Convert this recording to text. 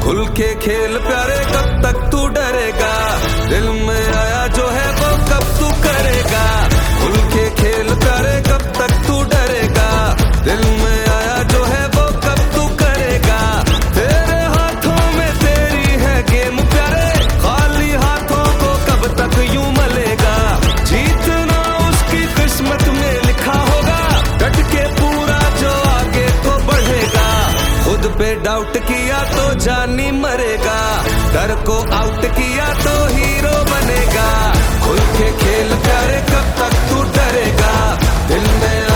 खुल के खेल प्यारे, कब तक तू डरेगा? दिल में आया जो है वो कब तू करेगा? खुल के खेल प्यारे, कब तक तू डरेगा? दिल में आया जो है वो कब तू करेगा? तेरे हाथों में तेरी है गेम प्यारे, खाली हाथों को कब तक यूं मलेगा? जीतना उसकी किस्मत में लिखा होगा, डट के पूरा जो आगे को बढ़ेगा। खुद पे डाउट किया तो जानी मरेगा, डर को आउट किया तो हीरो बनेगा। खुल के खेल प्यारे, कब तक तू डरेगा? दिल में